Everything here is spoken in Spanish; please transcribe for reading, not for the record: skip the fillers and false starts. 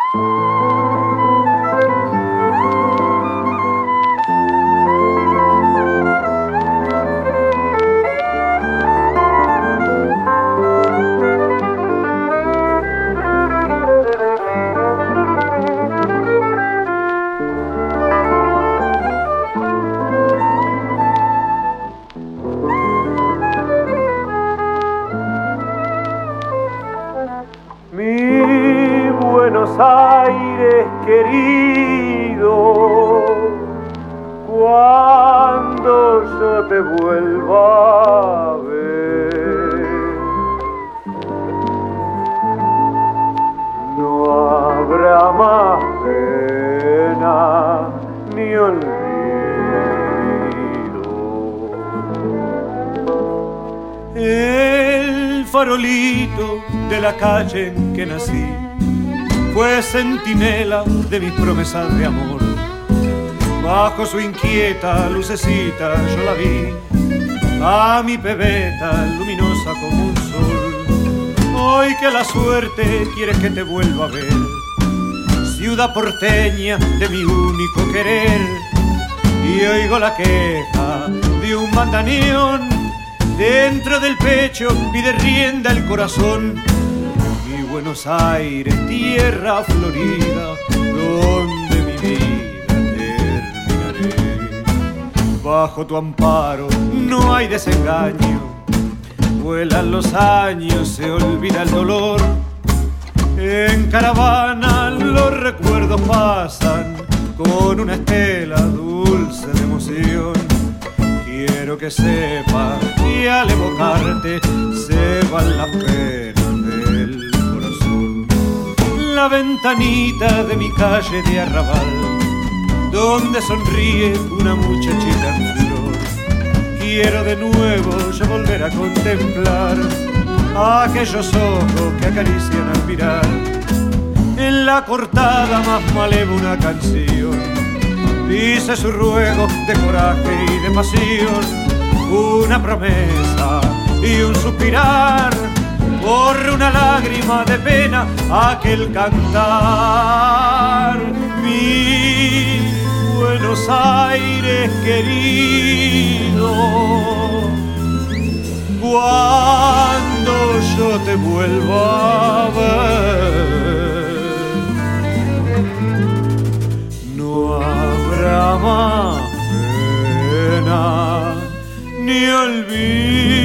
Aires querido, cuando yo te vuelva a ver, no habrá más pena ni olvido. El farolito de la calle en que nací fue centinela de mis promesas de amor. Bajo su inquieta lucecita yo la vi, a mi pebeta luminosa como un sol. Hoy que la suerte quiere que te vuelva a ver, ciudad porteña de mi único querer, y oigo la queja de un bandoneón dentro del pecho, pide rienda el corazón. Buenos Aires, tierra florida, donde mi vida terminaré. Bajo tu amparo no hay desengaño, vuelan los años, se olvida el dolor. En caravana los recuerdos pasan con una estela dulce de emoción. Quiero que sepas que al evocarte se van las penas del la ventanita de mi calle de arrabal, donde sonríe una muchachita en flor. Quiero de nuevo yo volver a contemplar aquellos ojos que acarician al mirar. En la cortada más maleva una canción dice su ruego de coraje y de pasión, una promesa y un suspirar. Corre una lágrima de pena aquel cantar. Mi Buenos Aires querido, cuando yo te vuelva a ver, no habrá más pena ni olvido.